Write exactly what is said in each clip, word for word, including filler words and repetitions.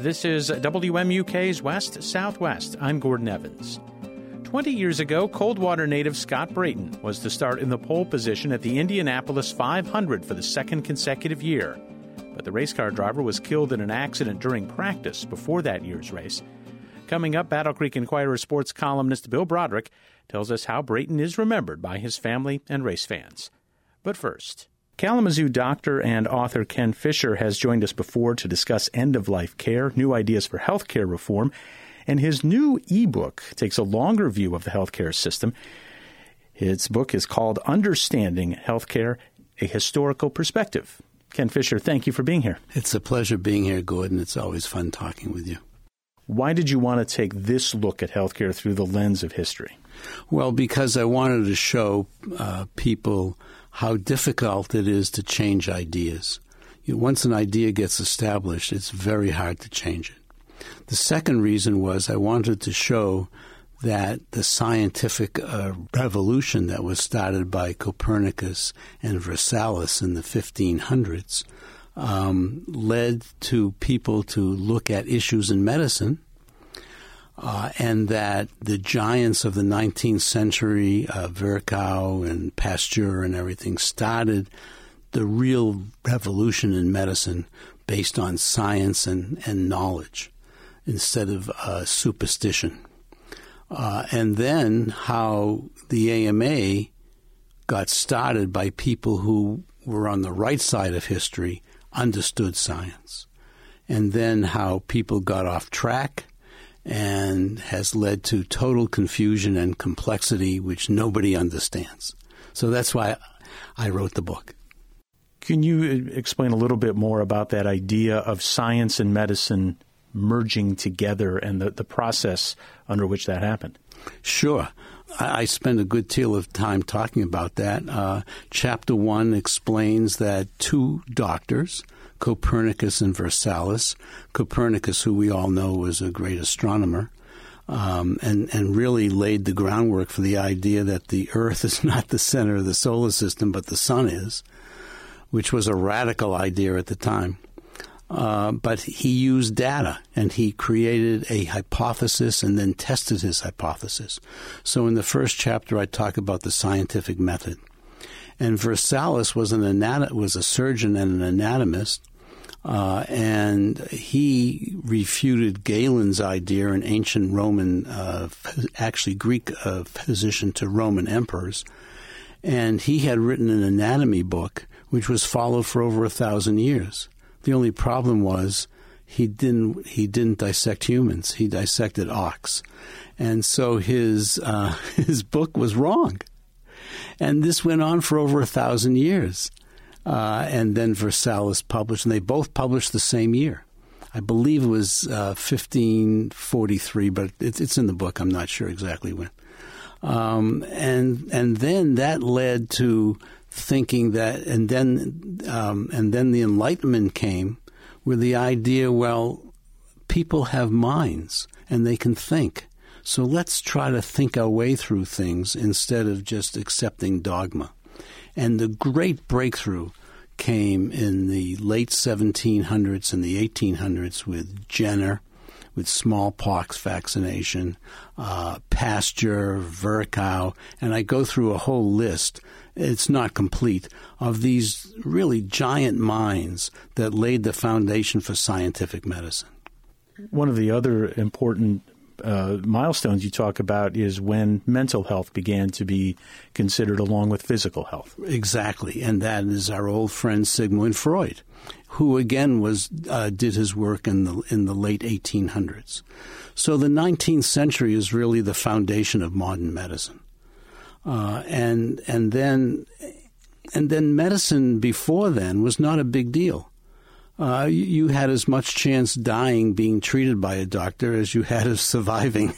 This is W M U K's West Southwest. I'm Gordon Evans. Twenty years ago, Coldwater native Scott Brayton was to start in the pole position at the Indianapolis five hundred for the second consecutive year. But the race car driver was killed in an accident during practice before that year's race. Coming up, Battle Creek Inquirer sports columnist Bill Broderick tells us how Brayton is remembered by his family and race fans. But first, Kalamazoo doctor and author Ken Fisher has joined us before to discuss end-of-life care, new ideas for healthcare reform, and his new ebook takes a longer view of the healthcare system. His book is called Understanding Healthcare, A Historical Perspective. Ken Fisher, thank you for being here. It's a pleasure being here, Gordon. It's always fun talking with you. Why did you want to take this look at healthcare through the lens of history? Well, because I wanted to show uh, people how difficult it is to change ideas. You know, once an idea gets established, it's very hard to change it. The second reason was I wanted to show that the scientific uh, revolution that was started by Copernicus and Vesalius in the fifteen hundreds um, led to people to look at issues in medicine, uh, and that the giants of the nineteenth century, uh, Virchow and Pasteur and everything, started the real revolution in medicine based on science and, and knowledge instead of uh, superstition. Uh, and then how the A M A got started by people who were on the right side of history, understood science. And then how people got off track and has led to total confusion and complexity, which nobody understands. So that's why I wrote the book. Can you explain a little bit more about that idea of science and medicine merging together and the, the process under which that happened? Sure. I, I spend a good deal of time talking about that. Uh, chapter one explains that two doctors, Copernicus and Vesalius, Copernicus, who we all know was a great astronomer, um, and, and really laid the groundwork for the idea that the Earth is not the center of the solar system, but the sun is, which was a radical idea at the time. Uh, but he used data, and he created a hypothesis and then tested his hypothesis. So in the first chapter, I talk about the scientific method. And Vesalius was an anat- was a surgeon and an anatomist, uh, and he refuted Galen's idea, an ancient Roman, uh, actually Greek uh, physician to Roman emperors. And he had written an anatomy book, which was followed for over a thousand years. The only problem was he didn't he didn't dissect humans. He dissected ox. And so his uh, his book was wrong. And this went on for over a thousand years. Uh, and then Vesalius published, and they both published the same year. I believe it was uh, fifteen forty-three, but it, it's in the book. I'm not sure exactly when. Um, and and then that led to thinking that, and then um, and then the Enlightenment came with the idea, well, people have minds and they can think. So let's try to think our way through things instead of just accepting dogma. And the great breakthrough came in the late seventeen hundreds and the eighteen hundreds with Jenner, with smallpox vaccination, uh, Pasteur, Virchow, and I go through a whole list. It's not complete, of these really giant minds that laid the foundation for scientific medicine. One of the other important uh, milestones you talk about is when mental health began to be considered along with physical health. Exactly, and that is our old friend Sigmund Freud, who again was uh, did his work in the in the late eighteen hundreds. So the nineteenth century is really the foundation of modern medicine. Uh, and and then and then medicine before then was not a big deal. Uh, you, you had as much chance dying being treated by a doctor as you had of surviving.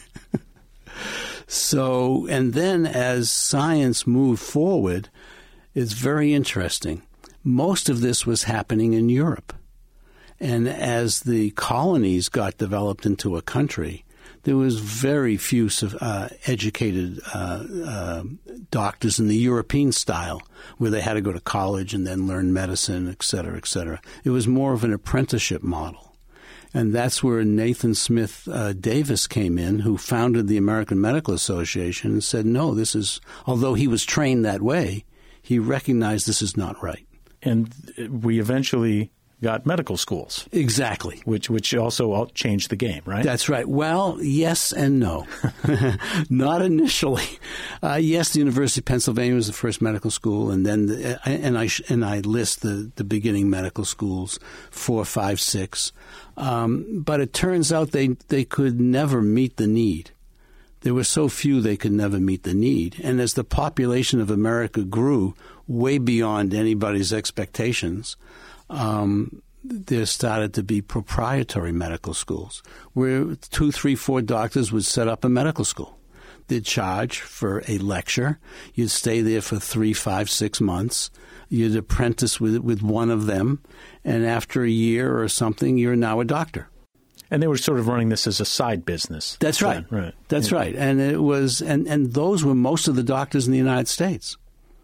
So, and then as science moved forward, it's very interesting. Most of this was happening in Europe. And as the colonies got developed into a country, there was very few uh, educated uh, uh, doctors in the European style, where they had to go to college and then learn medicine, et cetera, et cetera. It was more of an apprenticeship model. And that's where Nathan Smith uh, Davis came in, who founded the American Medical Association, and said, no, this is, although he was trained that way, he recognized this is not right. And we eventually got medical schools. Exactly. Which which also changed the game, right? That's right. Well, yes and no. Not initially. Uh, yes, the University of Pennsylvania was the first medical school, and then the, and I and I list the, the beginning medical schools, four, five, six. Um, but it turns out they, they could never meet the need. There were so few they could never meet the need. And as the population of America grew way beyond anybody's expectations, Um, there started to be proprietary medical schools where two, three, four doctors would set up a medical school. They'd charge for a lecture. You'd stay there for three, five, six months. You'd apprentice with with one of them. And after a year or something, you're now a doctor. And they were sort of running this as a side business. That's right. Then, right. That's yeah. right. And it was, and, and those were most of the doctors in the United States.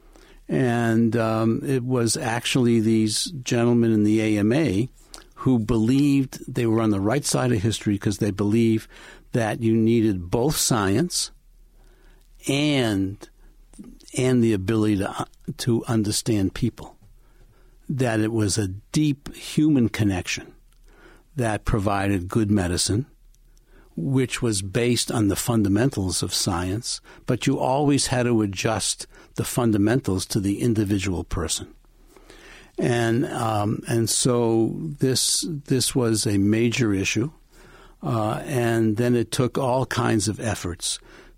And um, it was actually these gentlemen in the A M A who believed they were on the right side of history because they believed that you needed both science and and the ability to to understand people. That it was a deep human connection that provided good medicine, which was based on the fundamentals of science, but you always had to adjust the fundamentals to the individual person. And um, and so this this was a major issue, uh, and then it took all kinds of efforts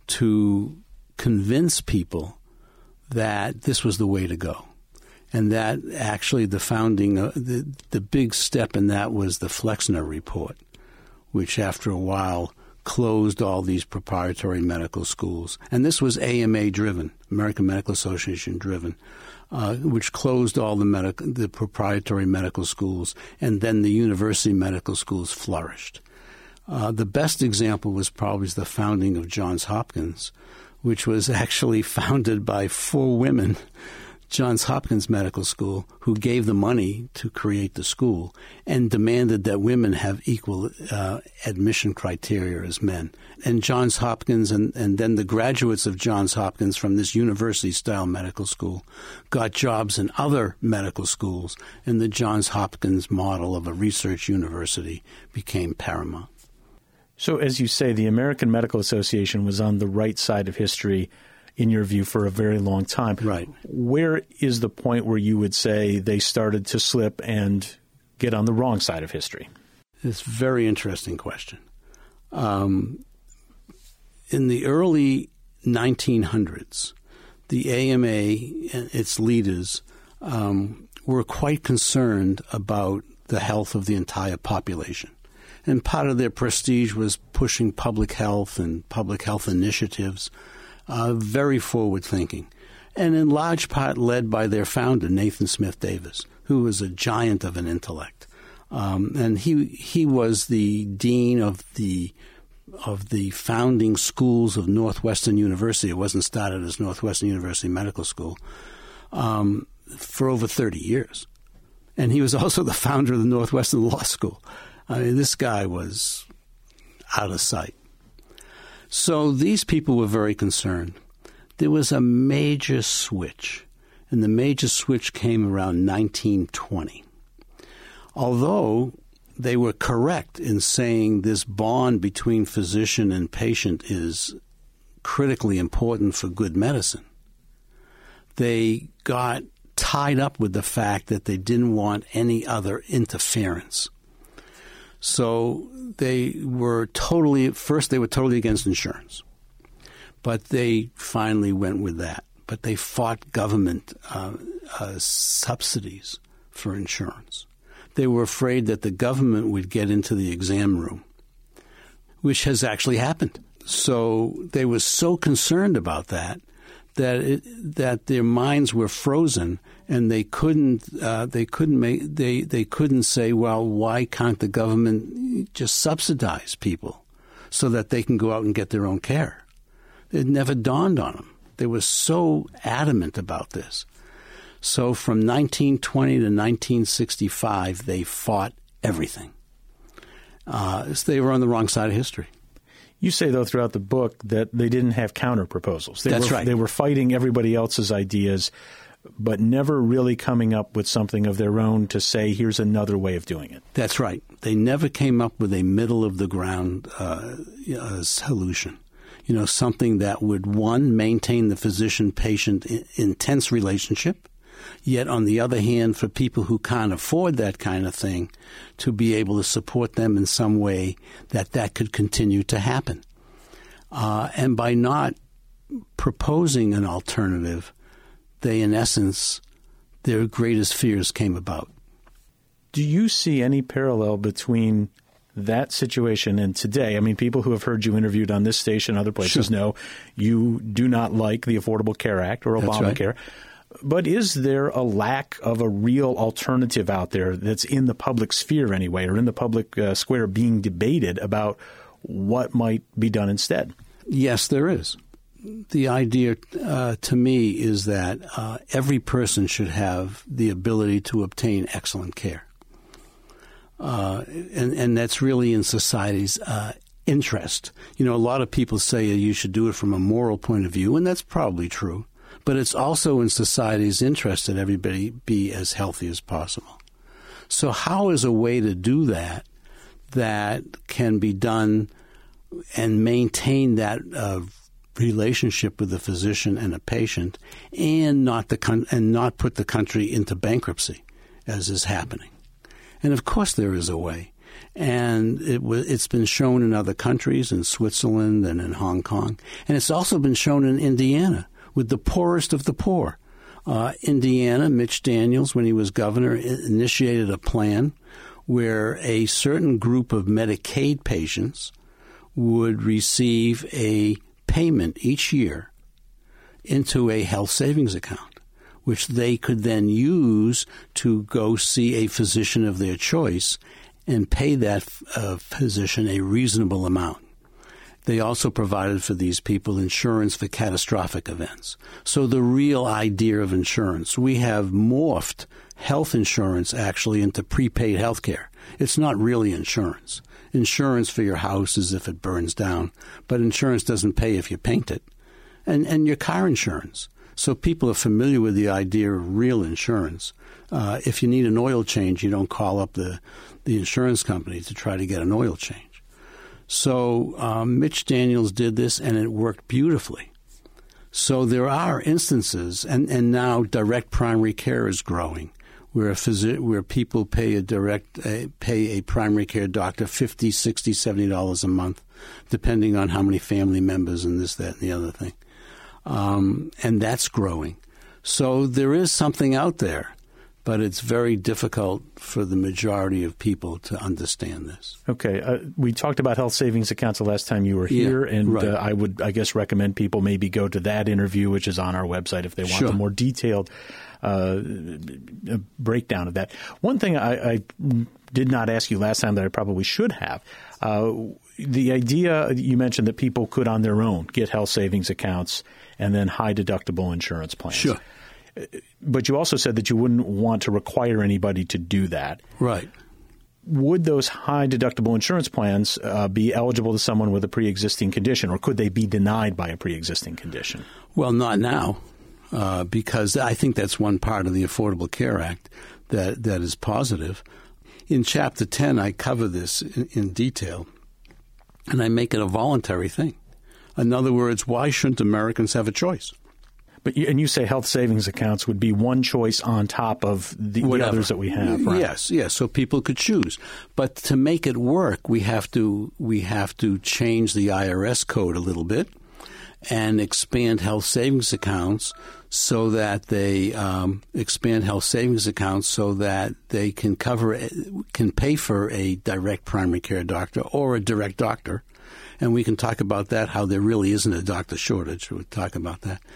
to convince people that this was the way to go. And that actually the founding, uh, the, the big step in that was the Flexner Report, which after a while closed all these proprietary medical schools. And this was A M A-driven, American Medical Association-driven, uh, which closed all the, medical, the proprietary medical schools, and then the university medical schools flourished. Uh, the best example was probably the founding of Johns Hopkins, which was actually founded by four women, Johns Hopkins Medical School, who gave the money to create the school and demanded that women have equal uh, admission criteria as men. And Johns Hopkins and, and then the graduates of Johns Hopkins from this university-style medical school got jobs in other medical schools, and the Johns Hopkins model of a research university became paramount. So as you say, the American Medical Association was on the right side of history, in your view, for a very long time. Right. Where is the point where you would say they started to slip and get on the wrong side of history? It's a very interesting question. Um, in the early nineteen hundreds, the A M A and its leaders um, were quite concerned about the health of the entire population. And part of their prestige was pushing public health and public health initiatives. Uh, very forward-thinking, and in large part led by their founder, Nathan Smith Davis, who was a giant of an intellect. Um, and he he was the dean of the of the founding schools of Northwestern University. It wasn't started as Northwestern University Medical School um, for over thirty years. And he was also the founder of the Northwestern Law School. I mean, this guy was out of sight. So these people were very concerned. There was a major switch, and the major switch came around nineteen twenty. Although they were correct in saying this bond between physician and patient is critically important for good medicine, they got tied up with the fact that they didn't want any other interference. So they were totally, at first they were totally against insurance, but they finally went with that. But they fought government uh, uh, subsidies for insurance. They were afraid that the government would get into the exam room, which has actually happened. So they were so concerned about that that it, that their minds were frozen, and they couldn't uh, they couldn't make they, they couldn't say, well, why can't the government just subsidize people so that they can go out and get their own care? It never dawned on them. They were so adamant about this. So from nineteen twenty to nineteen sixty-five, they fought everything. Uh, they were on the wrong side of history. You say, though, throughout the book that they didn't have counter proposals. They That's were, right. They were fighting everybody else's ideas, but never really coming up with something of their own to say, here's another way of doing it. That's right. They never came up with a middle-of-the-ground uh, uh, solution. You know, something that would, one, maintain the physician-patient I- intense relationship, yet on the other hand, for people who can't afford that kind of thing, to be able to support them in some way that that could continue to happen. Uh, and by not proposing an alternative, they, in essence, their greatest fears came about. Do you see any parallel between that situation and today? I mean, people who have heard you interviewed on this station, other places, Sure. know you do not like the Affordable Care Act or Obamacare. Right. But is there a lack of a real alternative out there that's in the public sphere anyway, or in the public uh, square being debated about what might be done instead? Yes, there is. The idea uh, to me is that uh, every person should have the ability to obtain excellent care. Uh, and, and that's really in society's uh, interest. You know, a lot of people say you should do it from a moral point of view, and that's probably true. But it's also in society's interest that everybody be as healthy as possible. So how is a way to do that that can be done and maintain that uh, relationship with the physician and a patient, and not the con- and not put the country into bankruptcy, as is happening? And of course, there is a way, and it w- it's been shown in other countries, in Switzerland and in Hong Kong, and it's also been shown in Indiana with the poorest of the poor. Uh, Indiana, Mitch Daniels, when he was governor, initiated a plan where a certain group of Medicaid patients would receive a payment each year into a health savings account, which they could then use to go see a physician of their choice and pay that uh, physician a reasonable amount. They also provided for these people insurance for catastrophic events. So the real idea of insurance, we have morphed health insurance actually into prepaid health care. It's not really insurance. Insurance for your house is if it burns down, but insurance doesn't pay if you paint it. And, and your car insurance. So people are familiar with the idea of real insurance. Uh, if you need an oil change, you don't call up the, the insurance company to try to get an oil change. So um, Mitch Daniels did this, and it worked beautifully. So there are instances, and, and now direct primary care is growing, where a phys- where people pay a direct uh, pay a primary care doctor fifty dollars, sixty dollars, seventy dollars a month, depending on how many family members and this, that, and the other thing. Um, and that's growing. So there is something out there, but it's very difficult for the majority of people to understand this. Okay. Uh, we talked about health savings accounts the last time you were here, yeah, and right. uh, I would, I guess, recommend people maybe go to that interview, which is on our website, if they want Sure. a more detailed uh, breakdown of that. One thing I, I did not ask you last time that I probably should have, uh, the idea you mentioned that people could on their own get health savings accounts and then high deductible insurance plans. Sure. But you also said that you wouldn't want to require anybody to do that. Right. Would those high deductible insurance plans uh, be eligible to someone with a pre-existing condition, or could they be denied by a pre-existing condition? Well, not now, uh, because I think that's one part of the Affordable Care Act that, that is positive. In Chapter ten, I cover this in, in detail, and I make it a voluntary thing. In other words, why shouldn't Americans have a choice? But you, and you say health savings accounts would be one choice on top of the, the others that we have, right? Yes, yes. So people could choose, but to make it work, we have to we have to change the I R S code a little bit and expand health savings accounts so that they um, expand health savings accounts so that they can cover can pay for a direct primary care doctor or a direct doctor, and we can talk about that. How there really isn't a doctor shortage. We'll talk about that.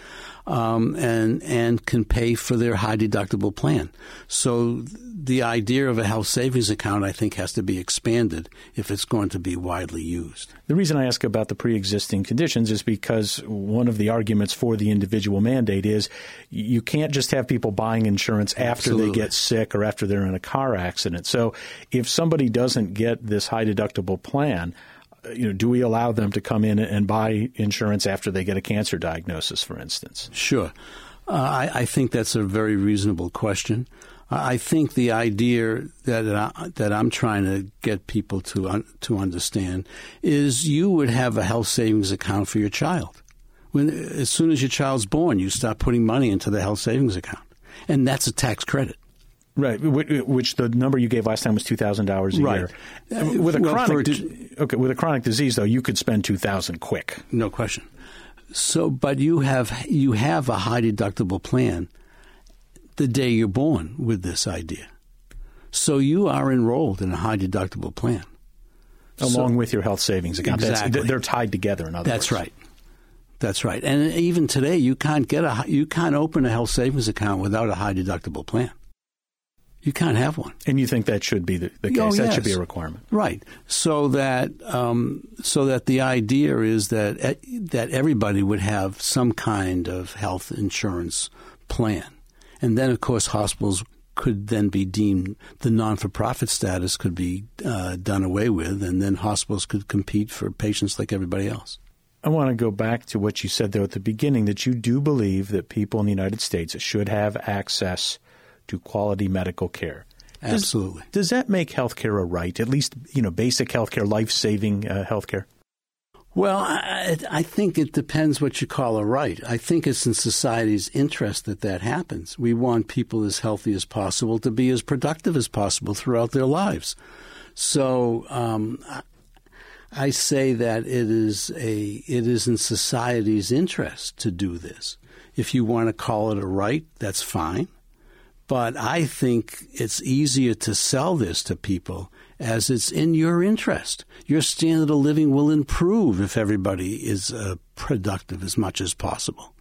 um, and and can pay for their high deductible plan. So the idea of a health savings account, I think, has to be expanded if it's going to be widely used. The reason I ask about the pre-existing conditions is because one of the arguments for the individual mandate is you can't just have people buying insurance after Absolutely. they get sick or after they're in a car accident. So if somebody doesn't get this high deductible plan, you know, do we allow them to come in and buy insurance after they get a cancer diagnosis, for instance? Sure. Uh, I, I think that's a very reasonable question. I think the idea that I, that I'm trying to get people to un, to understand is you would have a health savings account for your child. When as soon as your child's born, you start putting money into the health savings account, and that's a tax credit. Right, which the number you gave last time was two thousand dollars a right. year. With a well, chronic, di- okay, with a chronic disease, though, you could spend two thousand dollars quick. No question. So, but you have you have a high deductible plan the day you're born with this idea. So you are enrolled in a high deductible plan. Along so, with your health savings account. Exactly. That's, they're tied together, in other That's words. right. That's right. And even today, you can't get a you can't open a health savings account without a high deductible plan. You can't have one. And you think that should be the, the case? Oh, that yes. should be a requirement. Right. So that um, so that the idea is that that everybody would have some kind of health insurance plan. And then, of course, hospitals could then be deemed, the non-for-profit status could be uh, done away with, and then hospitals could compete for patients like everybody else. I want to go back to what you said, though, at the beginning, that you do believe that people in the United States should have access to quality medical care. Absolutely. Does, does that make health care a right, at least, you know, basic health care, life-saving uh, health care? Well, I, I think it depends what you call a right. I think it's in society's interest that that happens. We want people as healthy as possible to be as productive as possible throughout their lives. So um, I say that it is a it is in society's interest to do this. If you want to call it a right, that's fine. But I think it's easier to sell this to people as it's in your interest. Your standard of living will improve if everybody is uh, productive as much as possible.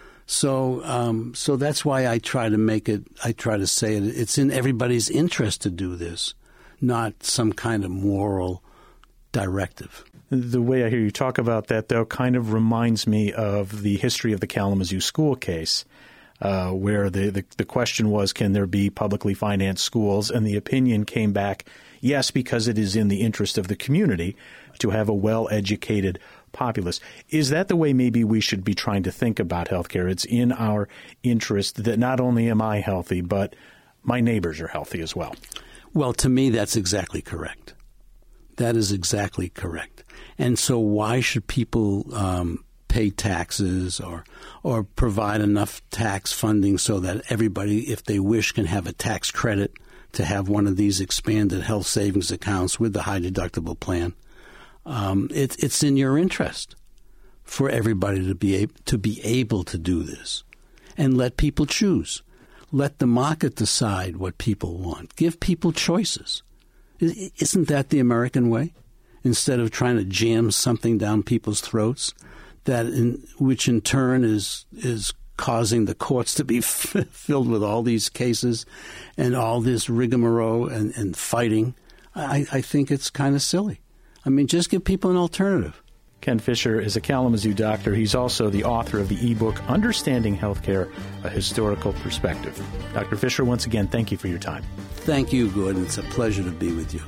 So, um, so that's why I try to make it. I try to say it. It's in everybody's interest to do this, not some kind of moral directive. The way I hear you talk about that, though, kind of reminds me of the history of the Kalamazoo school case. Uh, where the, the the question was, can there be publicly financed schools? And the opinion came back, yes, because it is in the interest of the community to have a well-educated populace. Is that the way maybe we should be trying to think about healthcare? It's in our interest that not only am I healthy, but my neighbors are healthy as well. Well, to me, that's exactly correct. That is exactly correct. And so why should people um, pay taxes or or provide enough tax funding so that everybody, if they wish, can have a tax credit to have one of these expanded health savings accounts with the high deductible plan? Um, it, it's in your interest for everybody to be able, to be able to do this, and let people choose. Let the market decide what people want. Give people choices. Isn't that the American way? Instead of trying to jam something down people's throats, that in, which in turn is is causing the courts to be f- filled with all these cases and all this rigmarole and, and fighting. I, I think it's kind of silly. I mean, just give people an alternative. Ken Fisher is a Kalamazoo doctor. He's also the author of the ebook, Understanding Healthcare, A Historical Perspective. Doctor Fisher, once again, thank you for your time. Thank you, Gordon. It's a pleasure to be with you.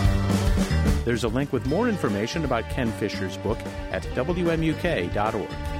There's a link with more information about Ken Fisher's book at W M U K dot org.